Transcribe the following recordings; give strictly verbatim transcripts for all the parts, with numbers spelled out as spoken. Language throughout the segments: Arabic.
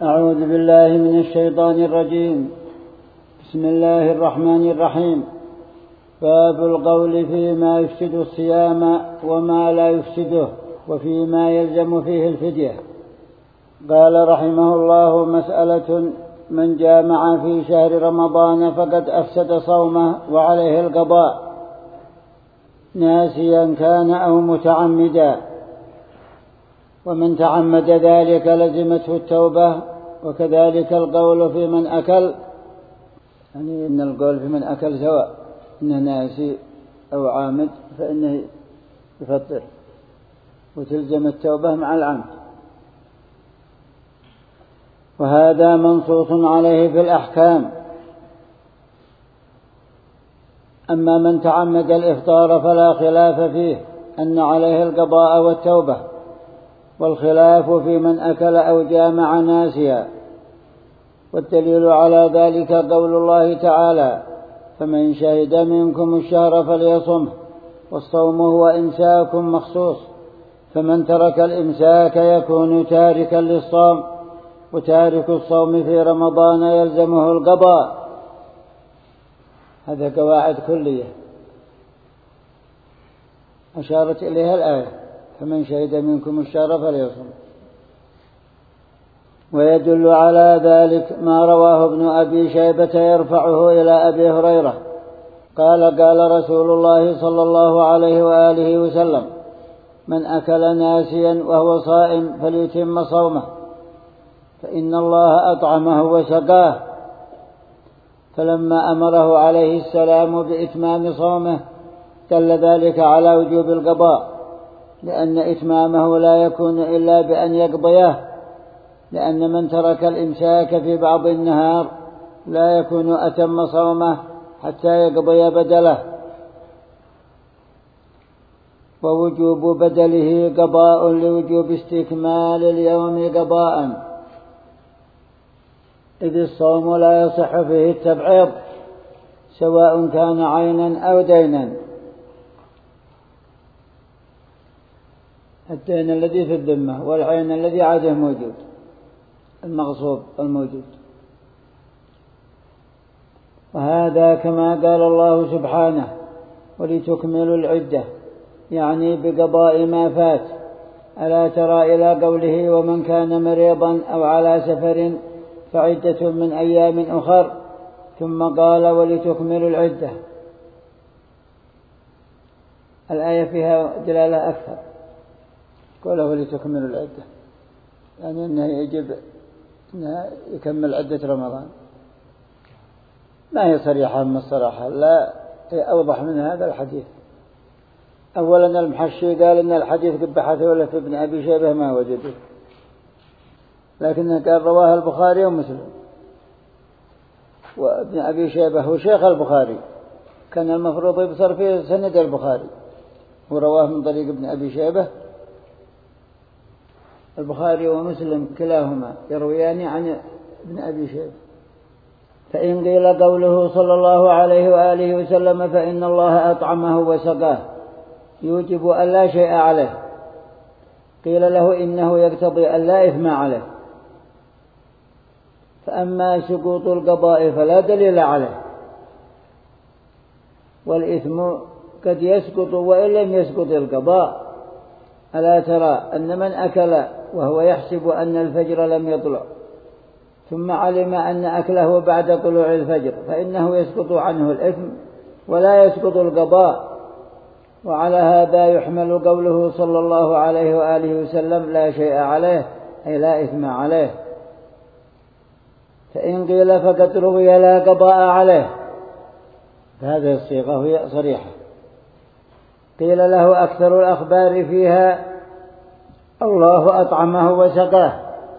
أعوذ بالله من الشيطان الرجيم. بسم الله الرحمن الرحيم. باب القول فيما يفسد الصيام وما لا يفسده وفيما يلزم فيه الفدية. قال رحمه الله: مسألة: من جامع في شهر رمضان فقد أفسد صومه وعليه القضاء، ناسيا كان أو متعمدا، ومن تعمد ذلك لزمته التوبة. وكذلك القول في من أكل، يعني إن القول في من أكل سواء، إنه ناسي أو عامد فإنه يفطر وتلزم التوبة مع العمد. وهذا منصوص عليه في الأحكام. أما من تعمد الإفطار فلا خلاف فيه أن عليه القضاء والتوبة، والخلاف في من أكل أو جامع ناسيا. والدليل على ذلك قول الله تعالى: فمن شهد منكم الشهر فليصمه، والصوم هو إمساك مخصوص، فمن ترك الإمساك يكون تاركا للصوم، وتارك الصوم في رمضان يلزمه القضاء. هذا قواعد كلية أشارت إليها الآية: فمن شهد منكم الشهر فليصم. ويدل على ذلك ما رواه ابن أبي شيبة يرفعه إلى أبي هريرة قال: قال رسول الله صلى الله عليه وآله وسلم: من أكل ناسيا وهو صائم فليتم صومه، فإن الله أطعمه وسقاه. فلما أمره عليه السلام بإتمام صومه دل ذلك على وجوب القضاء، لأن إتمامه لا يكون إلا بأن يقضيه، لأن من ترك الإمساك في بعض النهار لا يكون أتم صومه حتى يقضي بدله. ووجوب بدله قضاء لوجوب استكمال اليوم قضاء، إذ الصوم لا يصح فيه التبعيض، سواء كان عينا أو دينا. الدين الذي في الذمة والعين الذي عاده موجود، المغصوب الموجود. وهذا كما قال الله سبحانه: ولتكملوا العدة، يعني بقضاء ما فات. ألا ترى إلى قوله: ومن كان مريضا أو على سفر فعدة من أيام أخر، ثم قال: ولتكملوا العدة. الآية فيها دلالة أكثر، قوله ولتكملوا العدة، يعني أنه يجب أنه يكمل عدة رمضان. ما هي صريحة من الصراحة، لا أوضح من هذا الحديث. أولا المحشي قال إن الحديث قد بحثه ولا في ابن أبي شيبة ما وجده، لكنه قال رواه البخاري ومسلم. وابن أبي شيبة هو شيخ البخاري، كان المفروض يبصر فيه سند البخاري، ورواه من طريق ابن أبي شيبة. البخاري ومسلم كلاهما يرويان عن ابن أبي شيبة. فإن قيل قوله صلى الله عليه وآله وسلم: فإن الله أطعمه وسقاه، يوجب أن لا شيء عليه، قيل له: إنه يقتضي أن لا إثم عليه. فأما سقوط القضاء فلا دليل عليه، والإثم قد يسقط وإن لم يسقط القضاء. ألا ترى أن من أكل وهو يحسب أن الفجر لم يطلع، ثم علم أن أكله بعد طلوع الفجر، فإنه يسقط عنه الإثم ولا يسقط القضاء. وعلى هذا يحمل قوله صلى الله عليه وآله وسلم: لا شيء عليه، أي لا إثم عليه. فإن قيل فقد روي لا قضاء عليه، فهذه الصيغة هي صريحة. قيل له: أكثر الأخبار فيها الله أطعمه وسقاه،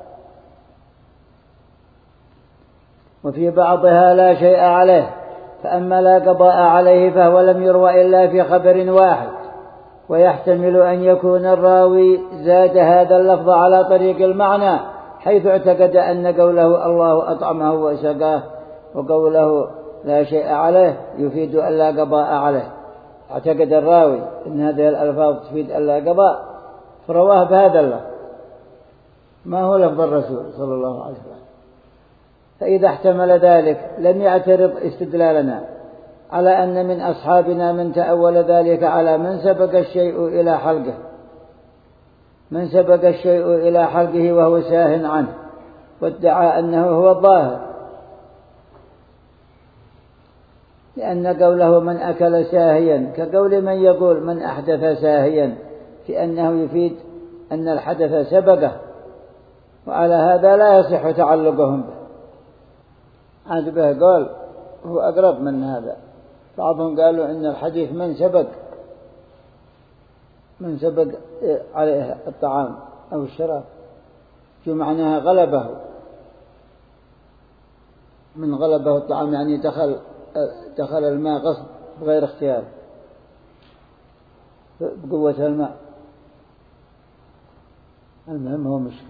وفي بعضها لا شيء عليه. فأما لا قضاء عليه فهو لم يروى إلا في خبر واحد، ويحتمل أن يكون الراوي زاد هذا اللفظ على طريق المعنى، حيث اعتقد أن قوله الله أطعمه وسقاه وقوله لا شيء عليه يفيد أن لا قضاء عليه. اعتقد الراوي أن هذه الألفاظ تفيد أن لا قضاء، فرواه بهذا اللفظ. ما هو لفظ الرسول صلى الله عليه وسلم. فإذا احتمل ذلك لم يعترض استدلالنا على أن من أصحابنا من تأول ذلك على من سبق الشيء إلى حلقه من سبق الشيء إلى حلقه وهو ساه عنه وادعى أنه هو الظاهر، لأن قوله من أكل ساهيا كقول من يقول من أحدث ساهيا، في أنه يفيد أن الحدث سبقه، وعلى هذا لا يصح تعلقهم به. عاد به قال هو أقرب من هذا. بعضهم قالوا إن الحديث من سبق من سبق عليه الطعام أو الشراب، شو معناها غلبه، من غلبه الطعام يعني دخل دخل الماء غصب بغير اختيار بقوة الماء. المهم هو مشكل.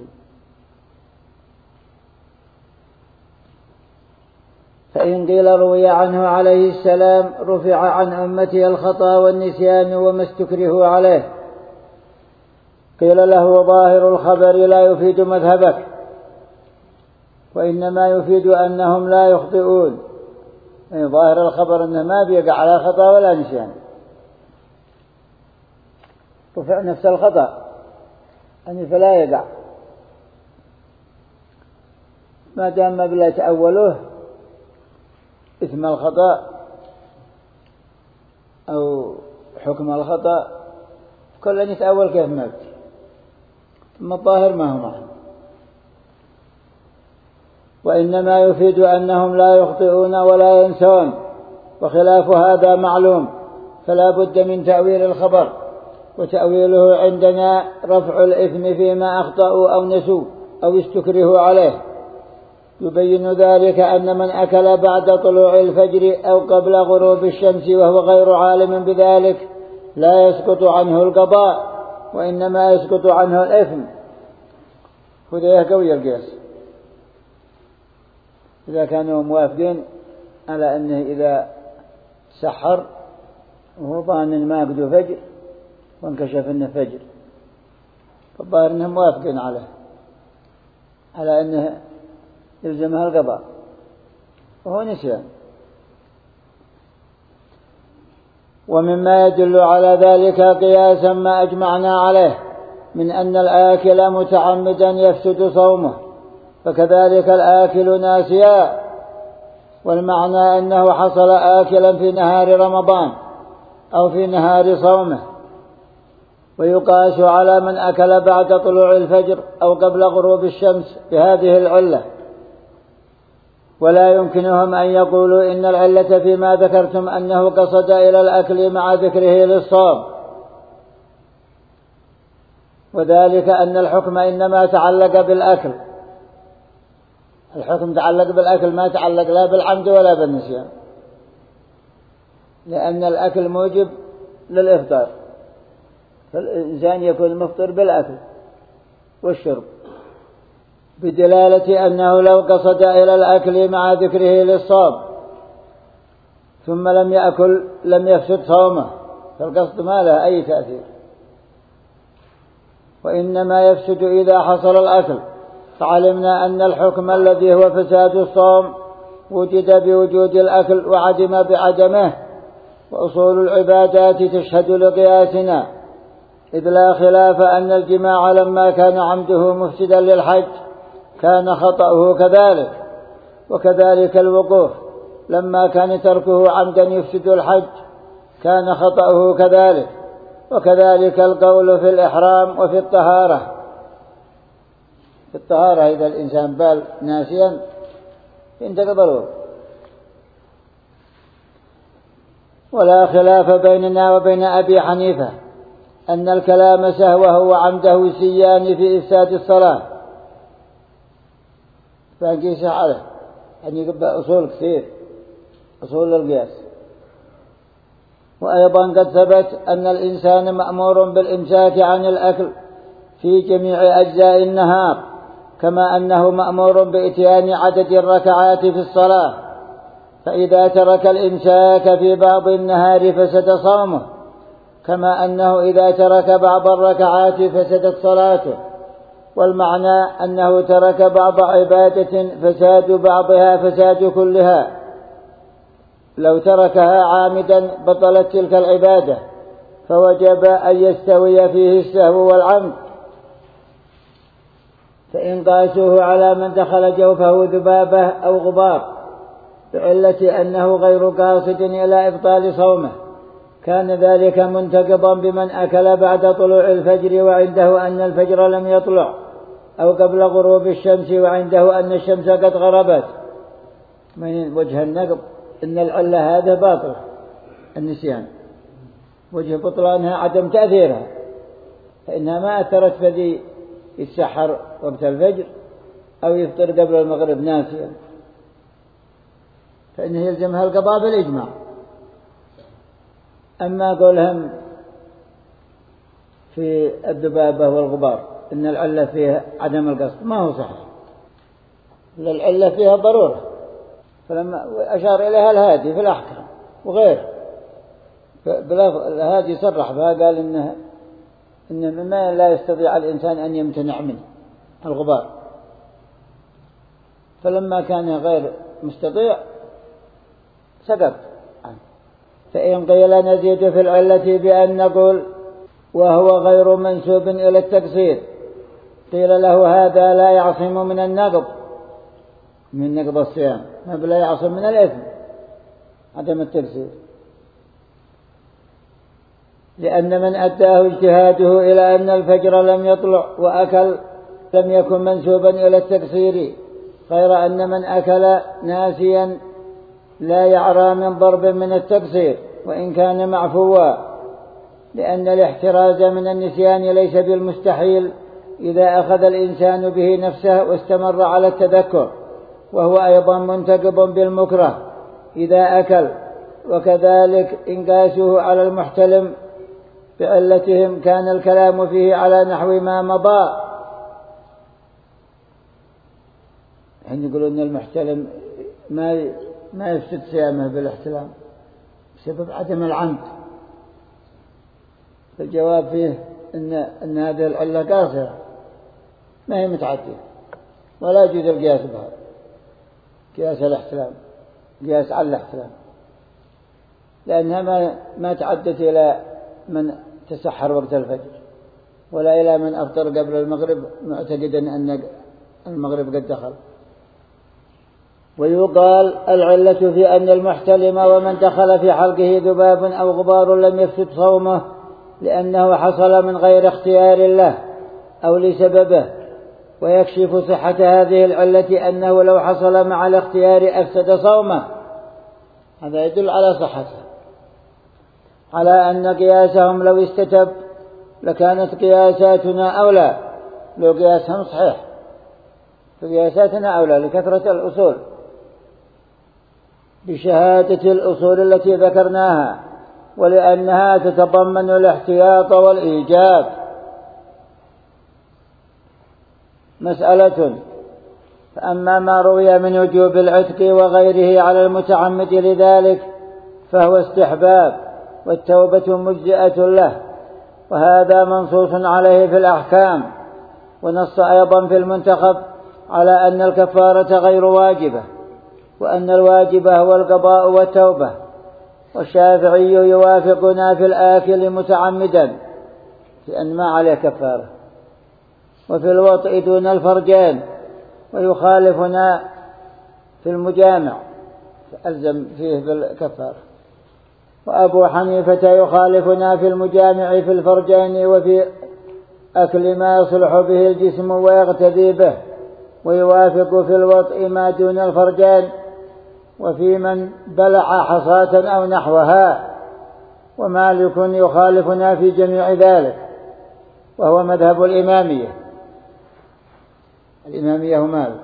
فإن قيل روي عنه عليه السلام رفع عن أمته الخطأ والنسيان وما استكرهوا عليه، قيل له ظاهر الخبر لا يفيد مذهبك، وإنما يفيد أنهم لا يخطئون. يعني ظاهر الخبر أنه ما بيقع على خطأ ولا نسيان، رفع نفس الخطأ أن فلا يقع ما دام ما بلا تأولوه إثم الخطأ أو حكم الخطأ، كل أن يتأول كيف ما بدي، ثم الظاهر ما هو معه. وإنما يفيد أنهم لا يخطئون ولا ينسون، وخلاف هذا معلوم، فلا بد من تأويل الخبر، وتأويله عندنا رفع الإثم فيما أخطأوا أو نسوا أو استكرهوا عليه. يبين ذلك أن من أكل بعد طلوع الفجر أو قبل غروب الشمس وهو غير عالم بذلك لا يسقط عنه القضاء، وإنما يسقط عنه الإثم. هذا قوي القياس إذا كانوا موافقين على أنه إذا سحر وهو ظان ما قدوا فجر وانكشف أنه فجر، فالظاهر أنهم موافقين عليه على أنه يلزمها القضاء وهو نسيان. ومما يدل على ذلك قياسا ما أجمعنا عليه من أن الآكل متعمدا يفسد صومه، فكذلك الآكل ناسيا، والمعنى أنه حصل آكلا في نهار رمضان أو في نهار صومه، ويقاس على من أكل بعد طلوع الفجر أو قبل غروب الشمس بهذه العلة. ولا يمكنهم أن يقولوا إن العلة فيما ذكرتم أنه قصد إلى الأكل مع ذكره للصوم، وذلك أن الحكم إنما تعلق بالأكل، الحكم تعلق بالأكل ما تعلق لا بالعمد ولا بالنسيان، لأن الأكل موجب للإفطار، فالإنسان يكون مفطر بالأكل والشرب، بدلالة أنه لو قصد إلى الأكل مع ذكره للصوم ثم لم يأكل لم يفسد صومه، فالقصد ما له أي تأثير، وإنما يفسد إذا حصل الأكل. فعلمنا أن الحكم الذي هو فساد الصوم وجد بوجود الأكل وعدم بعدمه، وأصول العبادات تشهد لقياسنا، إذ لا خلاف أن الجماع لما كان عمده مفسدا للحج كان خطأه كذلك، وكذلك الوقوف لما كان تركه عمدا يفسد الحج كان خطأه كذلك، وكذلك القول في الإحرام وفي الطهارة. في الطهارة إذا الإنسان بال ناسيا ينتقض. ولا خلاف بيننا وبين أبي حنيفة أن الكلام سهوه وعمده سيان في إفساد الصلاة، فنقيس عليه أن يقبل أصول كثير، أصول القياس. وأيضا قد ثبت أن الإنسان مأمور بالإمساك عن الأكل في جميع أجزاء النهار، كما أنه مأمور بإتيان عدد الركعات في الصلاة، فإذا ترك الإمساك في بعض النهار فسد صومه، كما أنه إذا ترك بعض الركعات فسدت صلاته. والمعنى أنه ترك بعض عبادة فساد بعضها فساد كلها. لو تركها عامدا بطلت تلك العبادة، فوجب أن يستوي فيه السهو والعمد. فإن قاسوه على من دخل جوفه ذبابة أو غبار بعلة أنه غير قاصد إلى إبطال صومه، كان ذلك منتقضا بمن أكل بعد طلوع الفجر وعنده أن الفجر لم يطلع، أو قبل غروب الشمس وعنده أن الشمس قد غربت. من وجه النقض إن العلة هذا باطل النسيان، وجه بطلانها عدم تأثيرها، فإنها ما أثرت فذي يتسحر وقت الفجر أو يفطر قبل المغرب ناسيا، فإنه يلزمها القضاء بالإجماع. أما قولهم في الذبابة والغبار إن العلة فيها عدم القصد، ما هو صحيح، العلة فيها ضرورة، فلما أشار إليها الهادي في الأحكام وغيره، الهادي صرح بها قال إنه إن مما لا يستطيع الإنسان أن يمتنع منه الغبار، فلما كان غير مستطيع سقط. فإن قيل نزيد في العلة بأن نقول وهو غير منسوب إلى التقصير، قيل له هذا لا يعصم من النقض، من نقض الصيام، ما بلا يعصم من الإثم عدم التقصير، لأن من أداه اجتهاده إلى أن الفجر لم يطلع وأكل لم يكن منسوبا إلى التقصير، غير أن من أكل ناسيا لا يعرى من ضرب من التقصير وإن كان معفوا، لأن الاحتراز من النسيان ليس بالمستحيل إذا أخذ الإنسان به نفسه واستمر على التذكر، وهو أيضا منتقض بالمكره إذا أكل. وكذلك إن قاسوه على المحتلم بعلتهم كان الكلام فيه على نحو ما مضى. حين يقولون أن المحتلم ما ما يفسد صيامه بالاحتلام بسبب عدم العمد، الجواب فيه إن, إن هذه العلة قاصرة ما هي متعدية، ولا يجوز القياس بها، قياس الاحتلام قياس على الاحتلام، لأنها ما, ما تعدت إلى من تسحر وقت الفجر ولا إلى من أفطر قبل المغرب معتقدا أن المغرب قد دخل. ويقال العلة في أن المحتلم ومن دخل في حلقه ذباب أو غبار لم يفسد صومه لأنه حصل من غير اختيار له أو لسببه، ويكشف صحة هذه العلة أنه لو حصل مع الاختيار أفسد صومه. هذا يدل على صحته، على أن قياسهم لو استتب لكانت قياساتنا أولى، لو قياسهم صحيح فقياساتنا أولى لكثرة الأصول بشهادة الأصول التي ذكرناها، ولأنها تتضمن الاحتياط والإيجاب. مسألة: فأما ما روي من وجوب العتق وغيره على المتعمد لذلك فهو استحباب، والتوبة مجزئة له، وهذا منصوص عليه في الأحكام. ونص أيضا في المنتخب على أن الكفارة غير واجبة، وأن الواجب هو القضاء والتوبة. والشافعي يوافقنا في الآكل متعمدا في أن ما عليه كفارة، وفي الوطء دون الفرجين، ويخالفنا في المجامع فألزم فيه بالكفارة. وأبو حنيفة يخالفنا في المجامع في الفرجين وفي أكل ما يصلح به الجسم ويغتذي به، ويوافق في الوطء ما دون الفرجين، وفي من بلع حصاة أو نحوها. ومالك يخالفنا في جميع ذلك، وهو مذهب الإمامية، الإمامية هو مالك.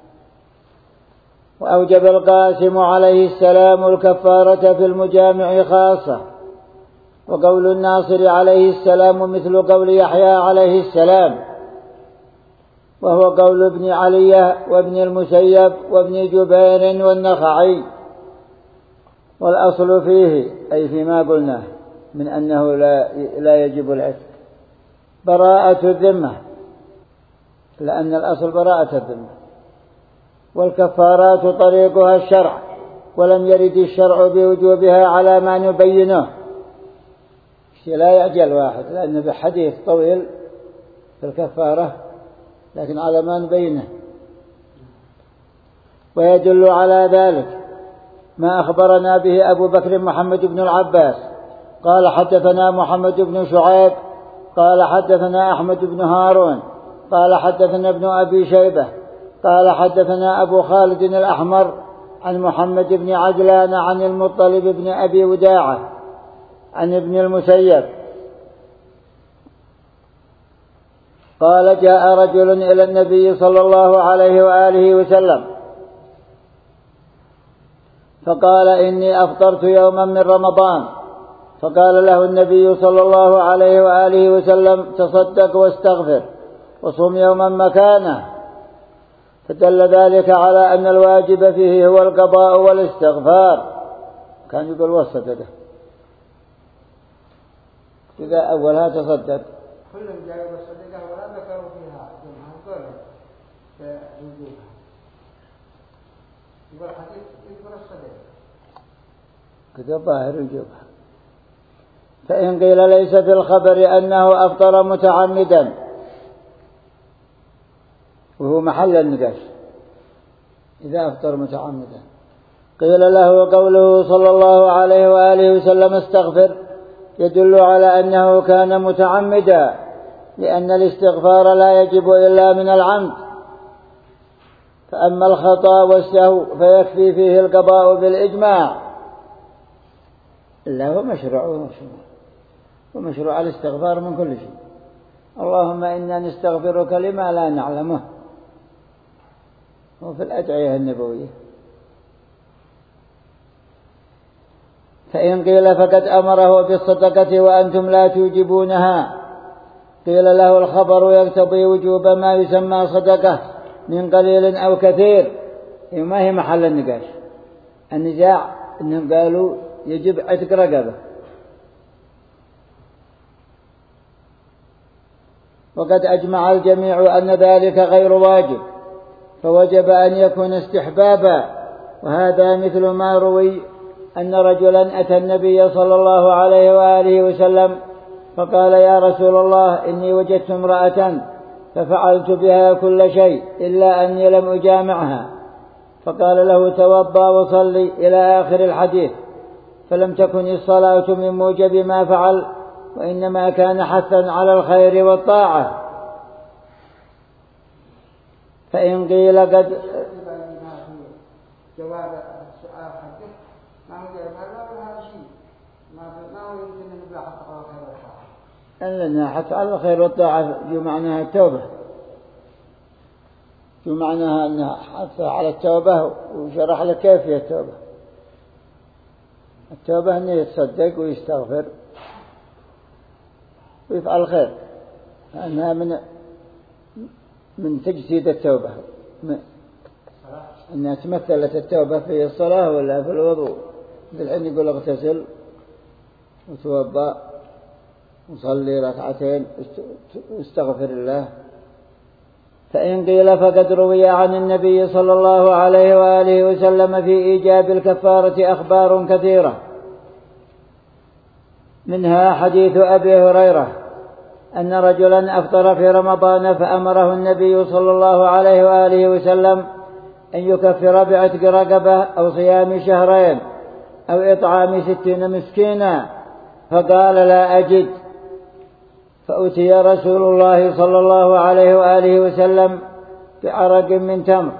وأوجب القاسم عليه السلام الكفارة في المجامع خاصة، وقول الناصر عليه السلام مثل قول يحيى عليه السلام، وهو قول ابن علي وابن المسيب وابن جبير والنخعي. والأصل فيه أي فيما قلناه من أنه لا, لا يجب العتق براءة الذمة، لأن الأصل براءة الذمة. والكفارات طريقها الشرع، ولم يرد الشرع بوجوبها على ما نبينه. لا يعجل واحد، لأن بحديث طويل في الكفارة، لكن على ما نبينه. ويدل على ذلك ما أخبرنا به أبو بكر محمد بن العباس قال حدثنا محمد بن شعيب قال حدثنا أحمد بن هارون قال حدثنا ابن أبي شيبة قال حدثنا أبو خالد الأحمر عن محمد بن عجلان عن المطلب بن أبي وداعة عن ابن المسيب قال جاء رجل إلى النبي صلى الله عليه وآله وسلم فقال إني أفطرت يوما من رمضان، فقال له النبي صلى الله عليه وآله وسلم تصدق واستغفر وصوم يوما مكانه، فدل ذلك على أن الواجب فيه هو القضاء والاستغفار. كان يقول والصدقة إذا أولها تصدق كلهم جاءوا بالصدقة ولا ذكروا فيها جمعها قولا فوجوبها. يقول حديث يقول الصدقة كذا ظاهر وجوبها. فإن قيل ليس في الخبر أنه أفطر متعمدا، وهو محل النقاش إذا أفطر متعمدا، قيل له قوله صلى الله عليه وآله وسلم استغفر يدل على أنه كان متعمدا، لأن الاستغفار لا يجب إلا من العمد. فأما الخطأ والسهو فيكفي فيه القضاء بالإجماع، إلا هو مشروع ومشروع ومشروع الاستغفار من كل شيء. اللهم إنا نستغفرك لما لا نعلمه، وفي الأدعية النبوية. فإن قيل فقد أمره بالصدقة وأنتم لا توجبونها، قيل له الخبر يقتضي وجوب ما يسمى صدقة من قليل أو كثير. ما هي محل النقاش. النزاع أنهم قالوا يجب عتق رقبة، وقد أجمع الجميع أن ذلك غير واجب، فوجب أن يكون استحبابا. وهذا مثل ما روي أن رجلا أتى النبي صلى الله عليه وآله وسلم فقال يا رسول الله إني وجدت امرأة ففعلت بها كل شيء إلا أني لم أجامعها، فقال له توضأ وصلي إلى آخر الحديث، فلم تكن الصلاة من موجب ما فعل، وإنما كان حثا على الخير والطاعة. فإن قيل قد جواب السؤال حقه ما هو جواب ولا هذا شيء ما هو يمكن أن يبلغ حتى على الخير والطاعة. أننا حتى على الخير والطاعة جو معناها التوبة، جو معناها أنها حتى على التوبة، وشرح لك كيف هي التوبة. التوبة أنه يتصدق ويستغفر ويفعل الخير، لأنها من من تجسيد التوبة، أنها تمثلت التوبة في الصلاة ولا في الوضوء. بالحين يقول اغتسل وتوضأ وصلي ركعتين واستغفر الله. فإن قيل فقد روي عن النبي صلى الله عليه وآله وسلم في إيجاب الكفارة أخبار كثيرة، منها حديث أبي هريرة أن رجلا أفطر في رمضان فأمره النبي صلى الله عليه وآله وسلم أن يكفر بعتق رقبة أو صيام شهرين أو إطعام ستين مسكينا، فقال لا أجد، فأتي رسول الله صلى الله عليه وآله وسلم بعرق من تمر،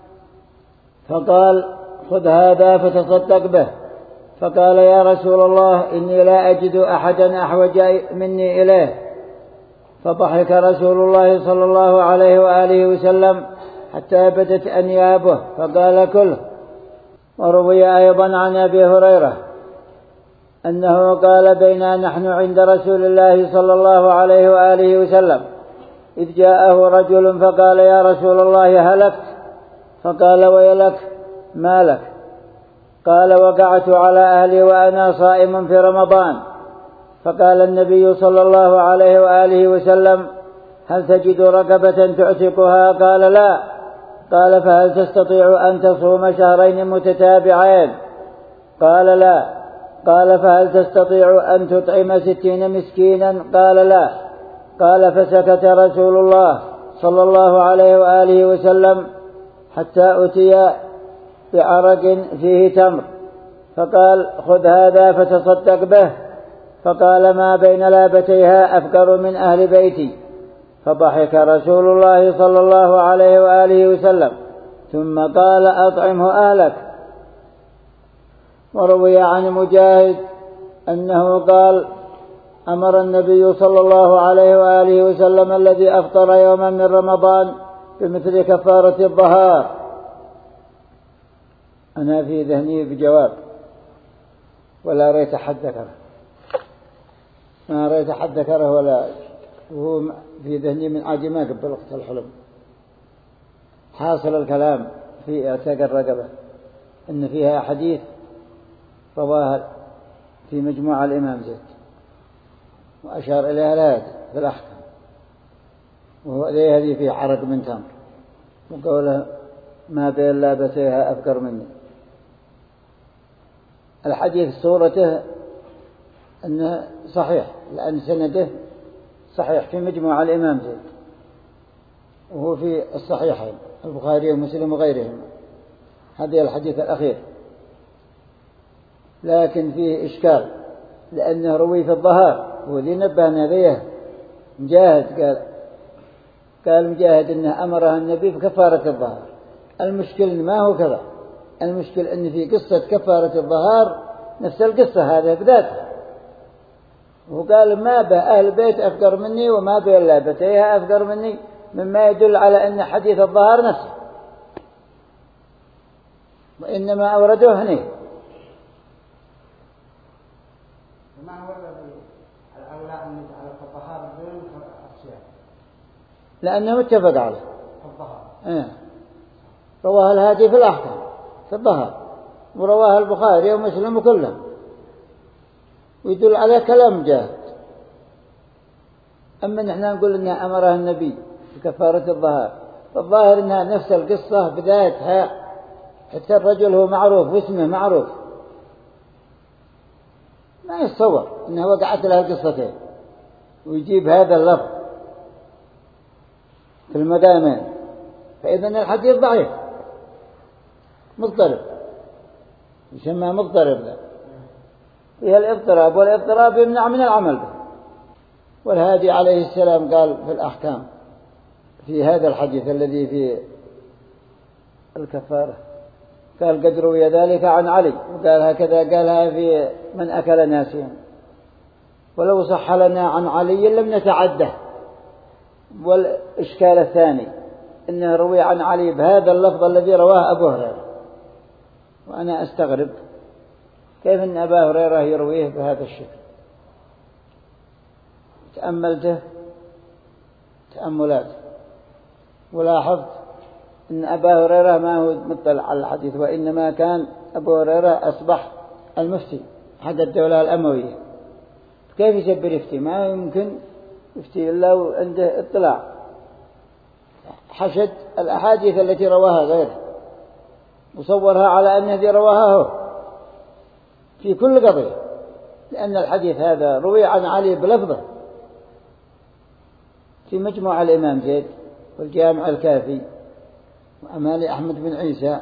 فقال خذ هذا فتصدق به، فقال يا رسول الله إني لا أجد أحدا أحوج مني إليه، فضحك رسول الله صلى الله عليه وآله وسلم حتى بدت أنيابه فقال كله. وروي أيضا عن أبي هريرة أنه قال بينا نحن عند رسول الله صلى الله عليه وآله وسلم إذ جاءه رجل فقال يا رسول الله هلكت، فقال ويلك ما لك؟ قال وقعت على أهلي وأنا صائم في رمضان، فقال النبي صلى الله عليه وآله وسلم هل تجد رقبة تعتقها؟ قال لا. قال فهل تستطيع أن تصوم شهرين متتابعين؟ قال لا. قال فهل تستطيع أن تطعم ستين مسكينا؟ قال لا. قال فسكت رسول الله صلى الله عليه وآله وسلم حتى أتي بعرق فيه تمر، فقال خذ هذا فتصدق به. فقال ما بين لابتيها أفقر من أهل بيتي. فضحك رسول الله صلى الله عليه وآله وسلم ثم قال أطعمه أهلك. وروي عن مجاهد أنه قال أمر النبي صلى الله عليه وآله وسلم الذي أفطر يوما من رمضان بمثل كفارة الظهار. أنا في ذهني بجواب ولا رأيت حد ذكره، ما رأيت حد ذكره ولا، وهو في ذهني من عاجمة قبل وقت الحلم. حاصل الكلام في اعتاق الرقبة إن فيها حديث رواها في مجموعة الإمام زيد وأشار إليها الآية في الأحكام، وهو هذه فيه عرق من تمر وقوله ما بين لابتيها أفقر مني. الحديث صورته أنه صحيح لأن سنده صحيح في مجموعة الإمام زيد، وهو في الصحيحين البخاري ومسلم وغيرهم، هذا الحديث الأخير. لكن فيه إشكال لأنه روي في الظهار، وذي نبهنا به مجاهد قال قال مجاهد إنه أمرها النبي بكفارة الظهار. المشكل ما هو كذا، المشكل أن في قصة كفارة الظهار نفس القصة هذا بذاتها، وقال ما به أهل بيت أفقر مني وما به لابتيها أفقر مني، مما يدل على أن حديث الظهار نفسه، وإنما أوردوه هنا. ما هو الذي الأولى أن نجعل الظهار دون الصيام؟ لأنه متفق عليه الظهار. إيه. رواه الهادي في الأحكام في الظهر، ورواه البخاري ومسلم كلهم، ويدل على كلام جاهد. أما نحن نقول إنها أمرها النبي بكفارة الظهار، فالظاهر إنها نفس القصة بذاتها، حتى الرجل هو معروف واسمه معروف، ما يتصور إنها وقعت لها القصتين ويجيب هذا اللفظ في المدامين، فإذن الحديث ضعيف مضطرب، يسمى مضطرب ذا فيها الاضطراب، والاضطراب يمنع من العمل به. والهادي عليه السلام قال في الأحكام في هذا الحديث الذي في الكفارة، قال قد روي ذلك عن علي، وقال هكذا قالها في من أكل ناسيا، ولو صح لنا عن علي لم نتعده. والإشكال الثاني إنه روي عن علي بهذا اللفظ الذي رواه أبو هريرة، وأنا أستغرب كيف أن أبا هريرة يرويه بهذا الشكل. تأملته تأملات ولاحظت أن أبا هريرة ما هو مطلع على الحديث، وإنما كان أبو هريرة أصبح المفتي حق الدولة الأموية، كيف يسبر يفتي؟ ما يمكن يفتي إلا وعنده اطلاع، حشد الأحاديث التي رواها غيره وصورها على أن هذه رواها هو في كل قضية، لأن الحديث هذا روي عن علي بلفظه في مجموع الإمام زيد والجامع الكافي وأمال أحمد بن عيسى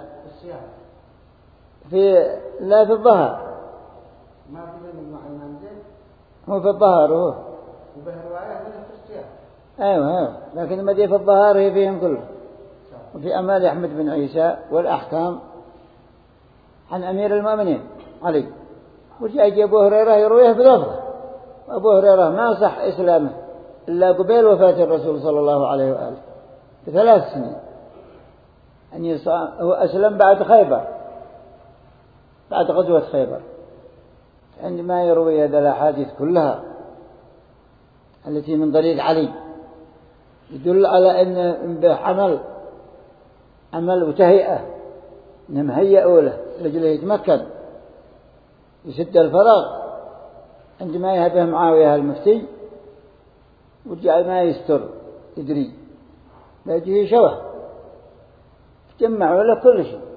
في لا في الظهر، ما في مجموع الإمام زيد، هو في الظهر هو وبه رواية من الصيام. أيوة أيوة، لكن ما دي في الظهر هي فيهم كله. وفي أمال أحمد بن عيسى والأحكام عن أمير المؤمنين علي، وجاء أبو هريرة يرويه بلفظه، وأبو هريرة ما صح إسلامه إلا قبيل وفاة الرسول صلى الله عليه وآله بثلاث سنين، يعني هو أسلم بعد خيبر، بعد غزوة خيبر، عندما يروي هذه الأحاديث كلها التي من طريق علي يدل على أن به عمل عمل وتهيئة، إنه مهيئ له رجله يتمكن يسد الفراغ عندما يهبه معاوية المفتي، وجاء ما يستر يدري لا يجيه شوه جمعوا له كل شيء.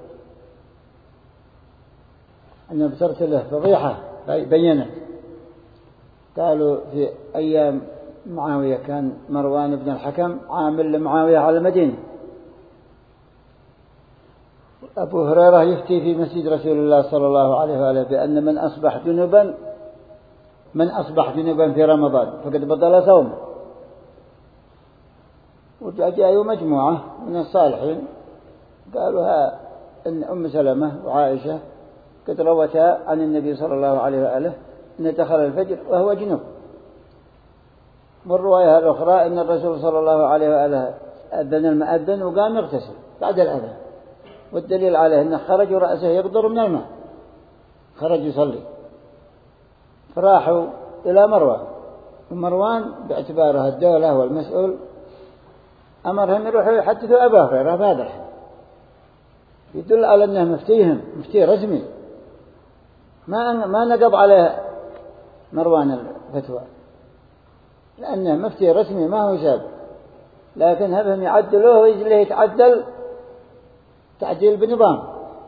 أنا بصرت له فضيحة بينت، قالوا في أيام معاوية كان مروان بن الحكم عامل لمعاوية على المدينة، أبو هريرة يفتي في مسجد رسول الله صلى الله عليه وآله بأن من أصبح جنبا من أصبح جنبا في رمضان فقد بطل صومه. وجاءوا مجموعة من الصالحين قالوا ها إن أم سلمة وعائشة قد روتا عن النبي صلى الله عليه وآله أن دخل الفجر وهو جنوب. والرواية الأخرى أن الرسول صلى الله عليه وآله أذن المؤذن وقام يغتسل بعد الأذان، والدليل عليه أنه خرج ورأسه يقدر من الماء، خرج يصلي. فراحوا إلى مروان، ومروان باعتباره الدولة والمسؤول أمرهم يروحوا يحدثوا أبا هريرة بهذا الحديث، يدل على أنه مفتيهم مفتي رسمي، ما ما نقض عليه مروان الفتوى لأنه مفتي رسمي ما هو سابق، لكن هبهم يعدلوه ويجليه يتعدل تعديل بنظام.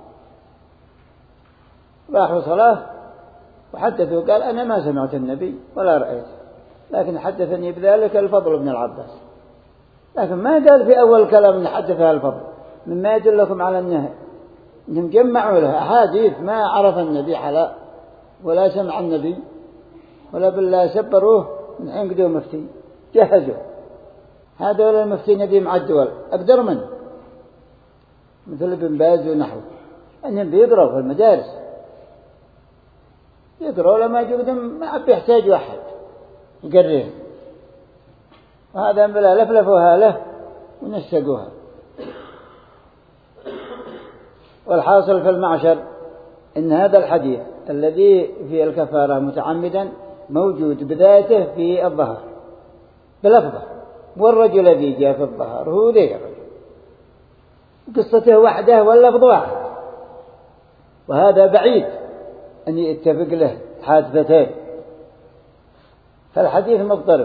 راحوا صلاة وحدثوا قال أنا ما سمعت النبي ولا رأيت، لكن حدثني بذلك الفضل بن العباس، لكن ما قال في أول كلام أن حدثها الفضل، مما يدلكم على أنه إنهم جمعوا له أحاديث ما عرف النبي حلا ولا سمع النبي ولا بالله سبروه من حين قدوا مفتي جهزوا. هذا ولا المفتي نديم على الدول أقدر منه مثل ابن باز ونحوه، أنهم بيقرأوا في المدارس يقرأوا لما يجودهم ما عب يحتاج واحد يقريه، وهذا بلا لفلفوها له ونسقوها. والحاصل في المعشر إن هذا الحديث الذي في الكفارة متعمدا موجود بذاته في الظهر بلفظه، والرجل الذي جاء في الظهر هو ذي الرجل قصته وحده واللفظ واحد، وهذا بعيد أن يتفق له حادثتين، فالحديث مضطرب.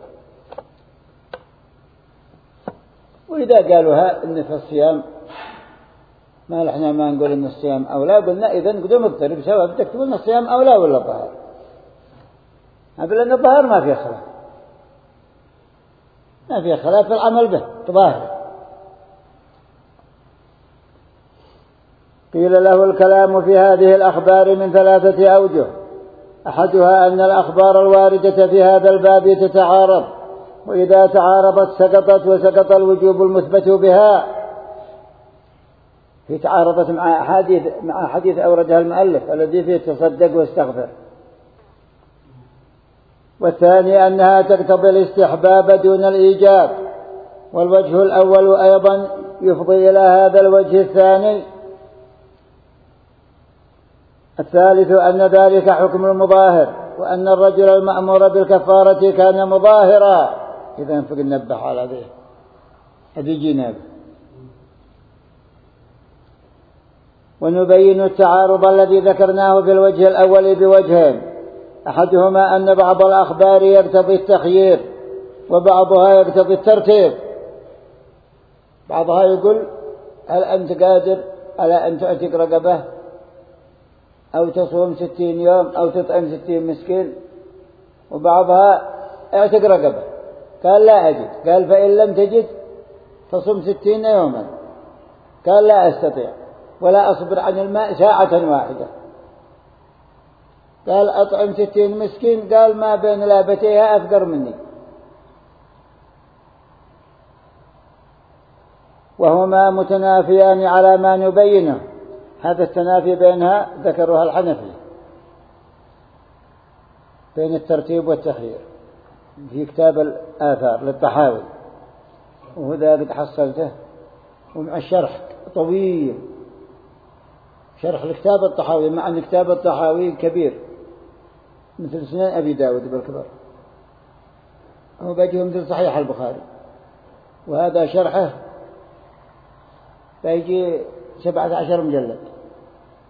وإذا قالوها إن في الصيام ما نحن ما نقول إن الصيام أولى، قلنا إذا قدوا مضطرب سواء بدك تقول إن الصيام أولى ولا الظهر، هذا لأن الظهر ما فيه خلاف، ما فيه خلاف في العمل به تظاهر. قيل له الكلام في هذه الأخبار من ثلاثة أوجه، أحدها أن الأخبار الواردة في هذا الباب تتعارض، وإذا تعارضت سقطت وسقط الوجوب المثبت بها، في تعارضت مع حديث مع حديث أوردها المؤلف الذي فيه تصدق واستغفر. والثاني أنها تقتضي الاستحباب دون الإيجاب، والوجه الأول أيضا يفضي إلى هذا الوجه الثاني. الثالث أن ذلك حكم المظاهر، وأن الرجل المأمور بالكفارة كان مظاهرا، إذا فننبه على ذلك هذه جناب. ونبين التعارض الذي ذكرناه في الوجه الأول بوجهين، أحدهما أن بعض الأخبار يقتضي التخيير وبعضها يقتضي الترتيب. بعضها يقول هل أنت قادر على أن تعتق رقبة أو تصوم ستين يوم أو تطعم ستين مسكين، وبعضها اعتق رقبة قال لا أجد، قال فإن لم تجد تصوم ستين يوما، قال لا أستطيع ولا أصبر عن الماء ساعة واحدة، قال أطعم ستين مسكين، قال ما بين لابتيها أفقر مني. وهما متنافيان على ما نبينه، هذا التنافي بينها ذكرها الحنفي بين الترتيب والتخيير في كتاب الآثار للطحاوي، وهذا قد حصلته ومع الشرح طويل، شرح الكتاب الطحاوي، مع أن كتاب الطحاوي كبير مثل سنن أبي داود بالكبر، هو بيجيه مثل صحيح البخاري، وهذا شرحه بيجي سبعة عشر مجلد.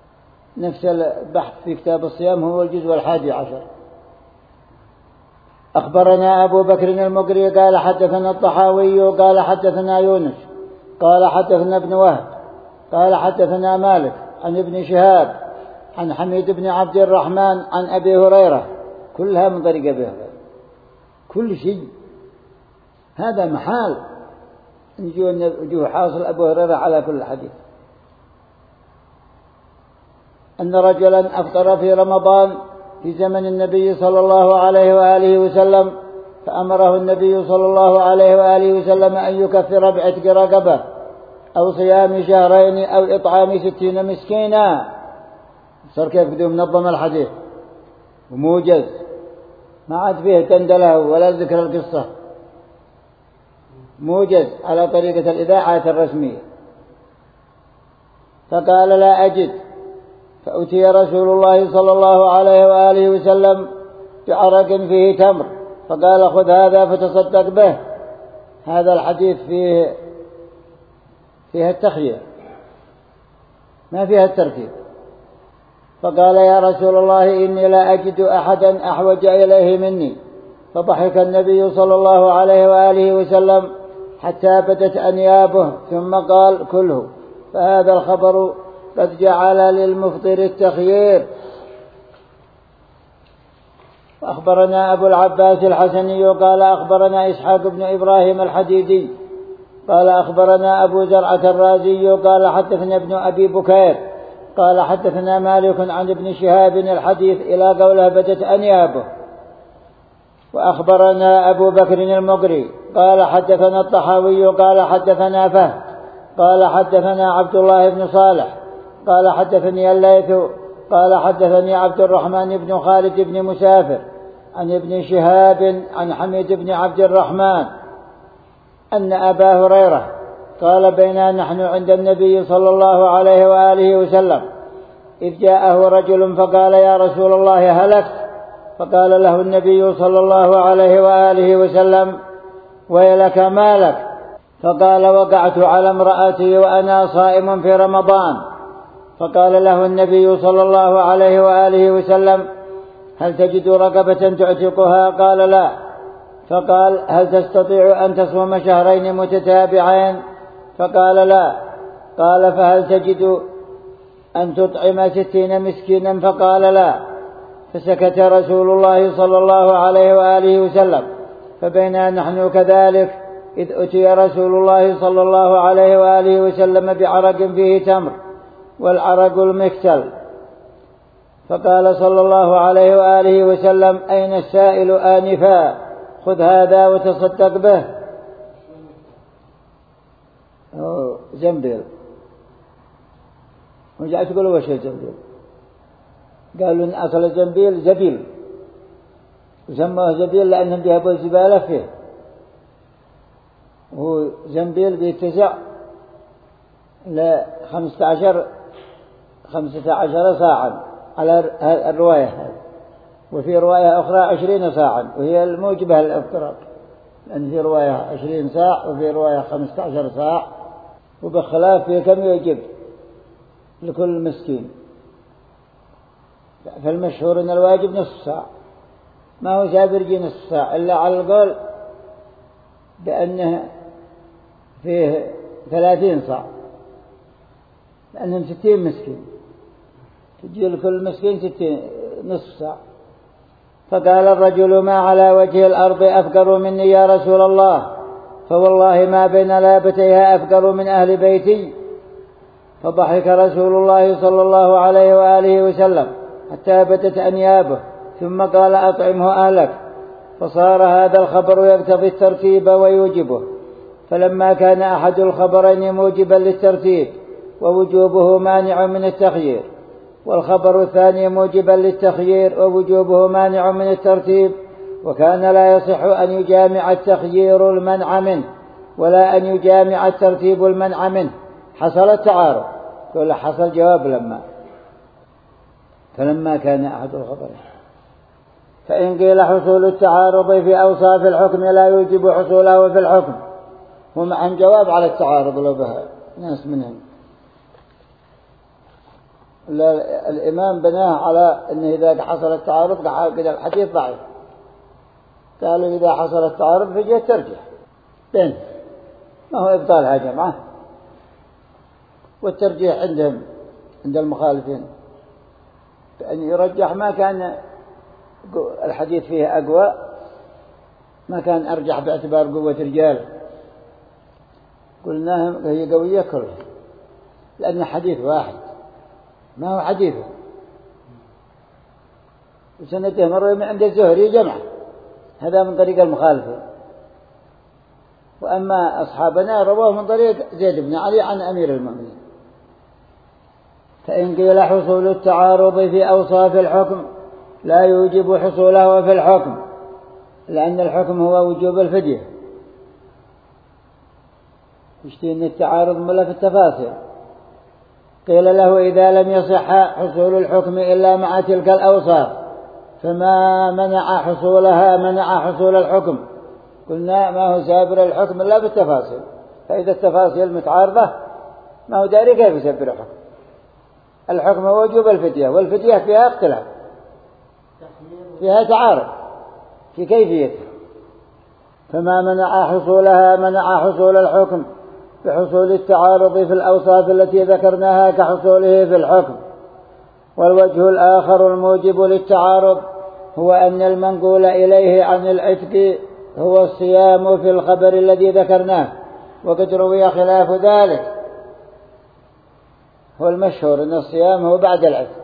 نفس البحث في كتاب الصيام هو الجزء الحادي عشر، أخبرنا أبو بكر المقري قال حدثنا الطحاوي قال حدثنا يونس قال حدثنا ابن وهب قال حدثنا مالك عن ابن شهاب عن حميد بن عبد الرحمن عن أبي هريرة، كلها من طريق أبي هريرة، كل شيء. هذا محال نجوه حاصل أبو هريرة على كل حديث. أن رجلا أفطر في رمضان في زمن النبي صلى الله عليه وآله وسلم، فأمره النبي صلى الله عليه وآله وسلم أن يكفر بعتق رقبة أو صيام شهرين أو إطعام ستين مسكينا. صار كيف بدون منظم الحديث وموجز، ما عاد فيه تندله ولا ذكر القصة، موجز على طريقة الإذاعة الرسمية. فقال لا أجد، فأتي رسول الله صلى الله عليه وآله وسلم بعرق فيه تمر، فقال خذ هذا فتصدق به. هذا الحديث فيه فيها التخيير ما فيها الترتيب. فقال يا رسول الله إني لا أجد أحدا أحوج إليه مني. فضحك النبي صلى الله عليه وآله وسلم حتى بدت أنيابه ثم قال كله. فهذا الخبر قد جعل للمفطر التخيير. أخبرنا أبو العباس الحسني قال أخبرنا إسحاق بن إبراهيم الحديدي قال أخبرنا أبو زرعة الرازي قال حدثنا ابن أبي بكير قال حدثنا مالك عن ابن شهاب الحديث إلى قوله بدت أنيابه. وأخبرنا أبو بكر المقري قال حدثنا الطحاوي قال حدثنا فهد قال حدثنا عبد الله بن صالح قال حدثني الليث قال حدثني عبد الرحمن بن خالد بن مسافر عن ابن شهاب عن حميد بن عبد الرحمن أن أبا هريرة قال بينا نحن عند النبي صلى الله عليه وآله وسلم إذ جاءه رجل فقال يا رسول الله هلكت. فقال له النبي صلى الله عليه وآله وسلم ويلك مالك؟ فقال وقعت على امرأتي وأنا صائم في رمضان. فقال له النبي صلى الله عليه وآله وسلم هل تجد رقبة تعتقها؟ قال لا. فقال هل تستطيع أن تصوم شهرين متتابعين؟ فقال لا. قال فهل تجد أن تطعم ستين مسكينا؟ فقال لا. فسكت رسول الله صلى الله عليه وآله وسلم. فبينا نحن كذلك إذ أتي رسول الله صلى الله عليه وآله وسلم بعرق فيه تمر والعرق المكتل. فقال صلى الله عليه وآله وسلم أين السائل آنفا؟ خذ هذا وتصدق به. زنبيل. ورجعت تقول وش الزنبيل؟ قالوا إن أصل الزنبيل زبيل، وسموه زبيل لأنهم بيهبوا الزبالة فيه. هو زنبيل بيتسع لخمسة عشر خمسة عشر ساعا على الرواية هذه، وفي رواية أخرى عشرين ساعا، وهي الموجبة للافتراق، لأن في رواية عشرين ساعة وفي رواية خمسة عشر ساعة، وبخلاف في كم يجب لكل مسكين. فالمشهور أن الواجب نصف ساعة، ما هو سابر جي نصف ساعة إلا على القول بأنه فيه ثلاثين ساعة، لأنهم ستين مسكين، تجي لكل مسكين ستين نصف ساعة. فقال الرجل ما على وجه الأرض أفقر مني يا رسول الله، فوالله ما بين لابتيها أفقر من أهل بيتي. فضحك رسول الله صلى الله عليه وآله وسلم حتى بدت أنيابه، ثم قال أطعمه أهلك. فصار هذا الخبر يقتضي الترتيب ويوجبه. فلما كان أحد الخبرين موجبا للترتيب ووجوبه مانع من التخيير، والخبر الثاني موجبا للتخيير ووجوبه مانع من الترتيب، وكان لا يصح أن يجامع التخيير المنع منه ولا أن يجامع الترتيب المنع منه، حصل التعارض. يقول حصل جواب لما فلما كان أحد الخبرين. فإن قيل حصول التعارض في أوصاف الحكم لا يوجب حصوله في الحكم، هم عن جواب على التعارض لو بها ناس منهم. الإمام بناه على أنه إذا حصل التعارض كده الحديث ضعيف، قالوا إذا حصل التعارض فجأة ترجح بين، ما هو إبطالها جمعة، والترجيح عندهم عند المخالفين بأن يرجح ما كان الحديث فيه أقوى، ما كان أرجح باعتبار قوة رجال، قلناهم هي قوية كلها، لأن حديث واحد ما هو حديثه، وسنته مرة عند الزهري جمع، هذا من طريق المخالفين. وأما أصحابنا رواه من طريق زيد بن علي عن أمير المؤمنين. فإن قيل حصول التعارض في أوصاف الحكم لا يوجب حصوله في الحكم، لأن الحكم هو وجوب الفدية، يشتي أن التعارض ملا في التفاصيل. قيل له إذا لم يصح حصول الحكم إلا مع تلك الأوصاف فما منع حصولها منع حصول الحكم؟ قلنا ما هو سابر الحكم إلا بالتفاصيل، فإذا التفاصيل متعارضة ما هو داري كيف يسبر الحكم. الحكم هو وجوب الفدية، والفدية فيها اختلاف، فيها تعارض في كيفيتها، فما منع حصولها منع حصول الحكم بحصول التعارض في الأوصاف التي ذكرناها كحصوله في الحكم. والوجه الآخر الموجب للتعارض هو أن المنقول إليه عن العتق هو الصيام في الخبر الذي ذكرناه، وقد روي خلاف ذلك. هو المشهور أن الصيام هو بعد العتق،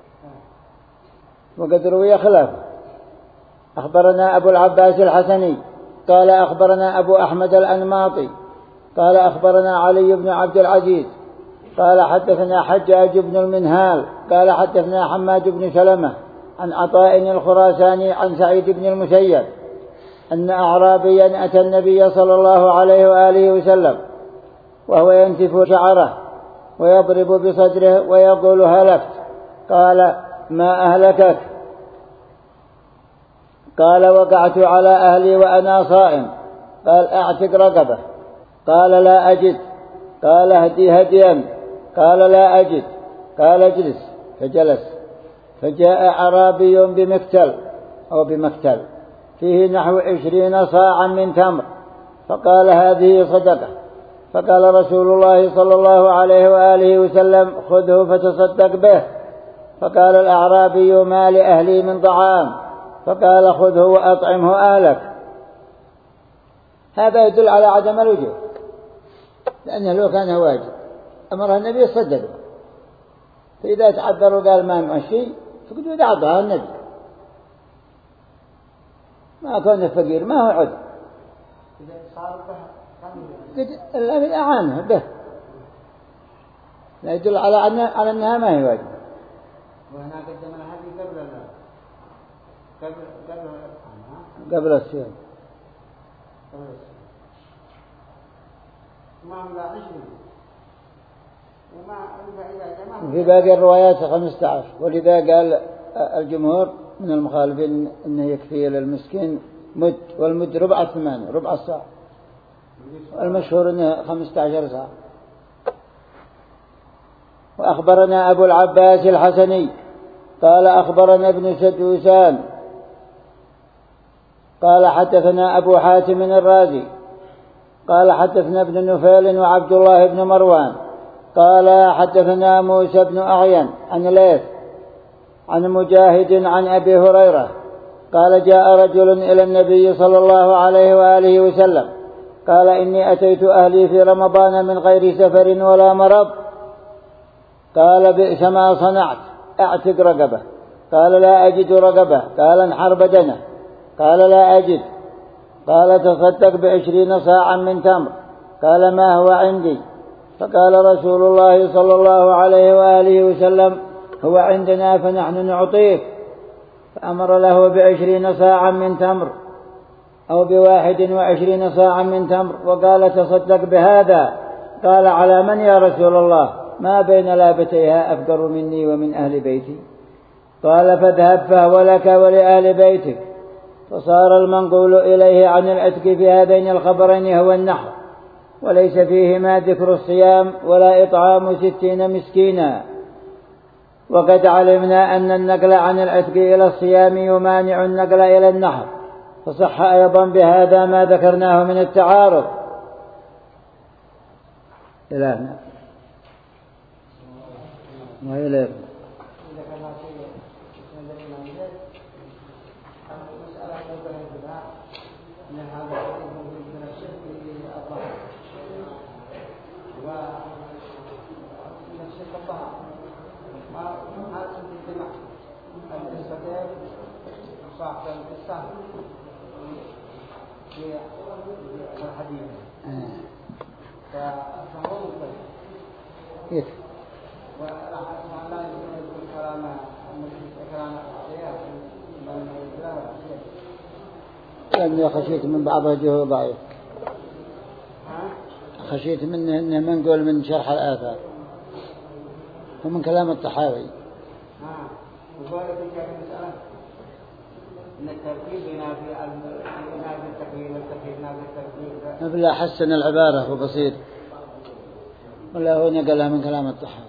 وقد روي خلافه. أخبرنا أبو العباس الحسني قال أخبرنا أبو أحمد الأنماطي قال أخبرنا علي بن عبد العزيز قال حدثنا حجاج بن المنهال قال حدثنا حماد بن سلمة عن عطاء الخراساني عن سعيد بن المسيب أن أعرابيا أتى النبي صلى الله عليه وآله وسلم وهو ينتف شعره ويضرب بصدره ويقول هلكت. قال ما أهلكك؟ قال وقعت على أهلي وأنا صائم. قال أعتق رقبة. قال لا أجد. قال هدي هديا. قال لا أجد. قال اجلس. فجلس. فجاء أعرابي بمكتل أو بمكتل فيه نحو عشرين صاعا من تمر، فقال هذه صدقة. فقال رسول الله صلى الله عليه وآله وسلم خذه فتصدق به. فقال الأعرابي ما لأهلي من طعام. فقال خذه وأطعمه أهلك. هذا يدل على عدم الوجوب، لأنه لو كان واجب أمرها النبي يصدق، فإذا تعذروا قال ما ماشي فقد يدعبها النبي، ما كان فقير ما هو عذر، إذا صار به قد أعانه به، لا يدل على أن على أنها ما هي واجب. وهنا قدم الحديث قبل لا قبل قبل قبل الصيام قبل الصيام ما هم لا عشرين وما إذا جمع في باقي الروايات خمسة عشر. ولذا قال الجمهور من المخالفين أنه يكفي للمسكين مد، والمد ربع الثمانية ربع الصاع، المشهور أنه خمسة عشر صاع. وأخبرنا أبو العباس الحسني قال أخبرنا ابن سدوسان قال حدثنا أبو حاتم الرازي قال حدثنا ابن نفيل وعبد الله بن مروان قال حدثنا موسى بن أعين عن ليث عن مجاهد عن أبي هريرة قال جاء رجل إلى النبي صلى الله عليه وآله وسلم قال إني أتيت أهلي في رمضان من غير سفر ولا مرض. قال بئس ما صنعت، أعتق رقبة. قال لا أجد رقبة. قال انحر بدنه. قال لا أجد. قال تصدق بعشرين صاعا من تمر. قال ما هو عندي. فقال رسول الله صلى الله عليه وآله وسلم هو عندنا فنحن نعطيك. فأمر له بعشرين صاعا من تمر أو بواحد وعشرين صاعا من تمر، وقال تصدق بهذا. قال على من يا رسول الله؟ ما بين لابتيها أفقر مني ومن أهل بيتي. قال فاذهب فهو لك ولأهل بيتك. فصار المنقول إليه عن العتق في هذين الخبرين هو النحر، وليس فيهما ذكر الصيام ولا إطعام ستين مسكينا. وقد علمنا أن النقل عن العتق إلى الصيام يمانع النقل إلى النحر، فصح أيضا بهذا ما ذكرناه من التعارض. إلهنا وإليه صاحب القصة في الحديث فهو كيف وراح لا يقول كلام كلام لأني خشيت من بعض وجهه ضعيف، خشيت منه إنه ما نقول من شرح الآثار ومن كلام الطحاوي. وقال في المسألة إن التركيب ينافي ينافي التكوين والتكوين ينافي التركيب. بلا حسن العبارة وبسيط، ولا هو نقلها من كلام الطحاوي،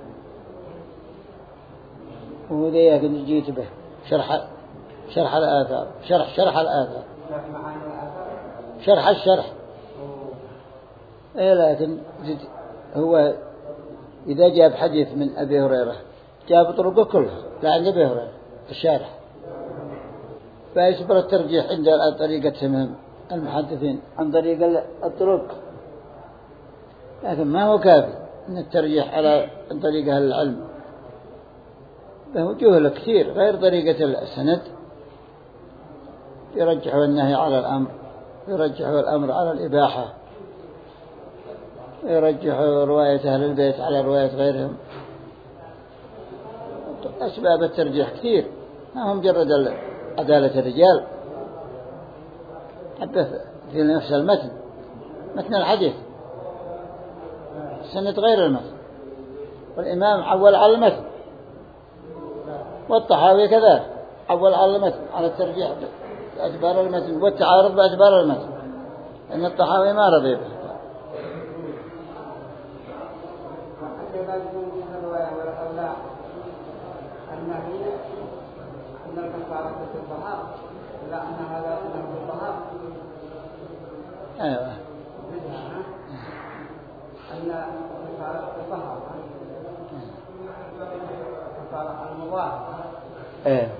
وهو ذيك اللي جيت به شرح شرح الآثار، شرح شرح الآثار، شرح معاني الآثار، شرح الشرح. إيه لكن هو إذا جاب حديث من أبي هريرة جاب طرقه كلها لا عند أبي هريرة الشارح، فيصبر الترجيح عند طريقة المحدثين عن طريق الطرق، لكن ما هو كافي من الترجيح على طريق أهل العلم، له وجوه كثير غير طريقة السند، يرجحوا النهي على الأمر، يرجحوا الأمر على الإباحة، يرجحوا رواية أهل البيت على رواية غيرهم. أسباب الترجيح كثير، ما هم مجرد عدالة الرجال، حتى في نفس المتن، متن الحديث السند غير المتن، والإمام عول على المتن، والطحاوي كذلك عول على المتن، على الترجيح بأعتبار المتن والتعارض بأعتبار المتن، إن الطحاوي ما رضي به. لا أن هذا أنه الطهارة. أيوة. أن الطهارة الطهارة المضاعفة. إيه.